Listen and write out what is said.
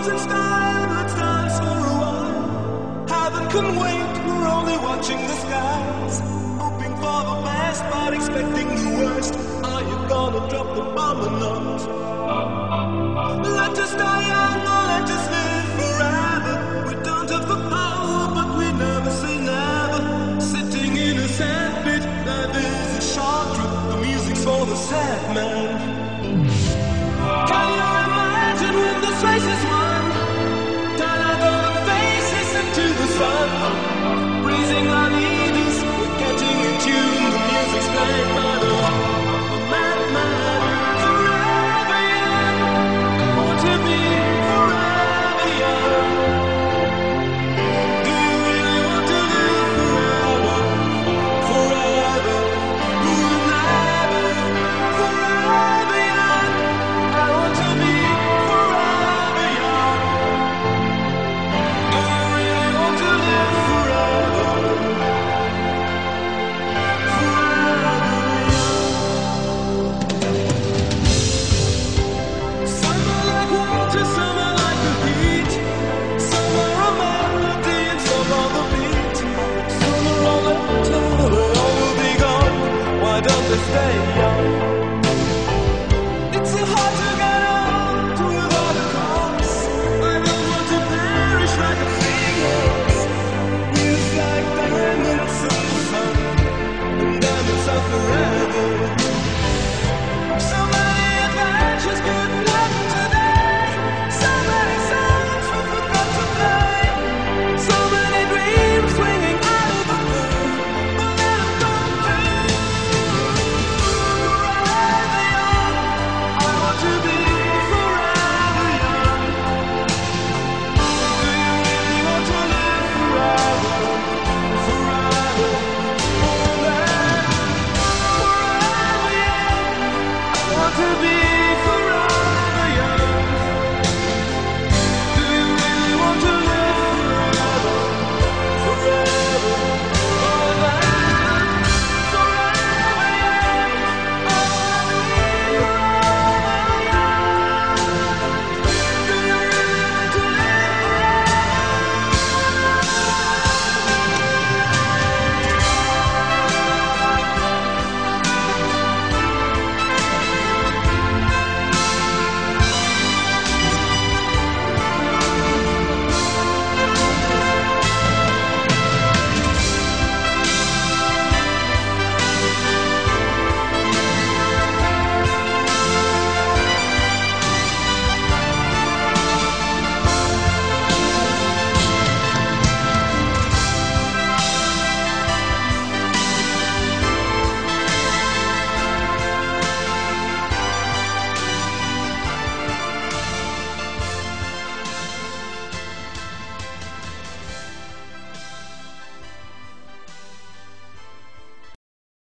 Let's dance for a while. Heaven can wait, we're only watching the skies. Hoping for the best, but expecting the worst. Are you gonna drop the bomb or not? Let us die young or let us live forever. We don't have the power, but we never say never. Sitting in a sandpit, life is a short trip. The music's for the sad man. Can you imagine when this race is won? Turn out all the faces into the sun. Raising our leaders, we're getting in tune. The music's playing by the madman. Forever young, I want to be forever young. Do you really want to live forever? Forever, never, forever young. I want to be forever young. Do you really want to live forever? Summer like water, summer like the heat. Summer a melody and summer the beat. Sooner or later they all will be gone. Why don't they stay?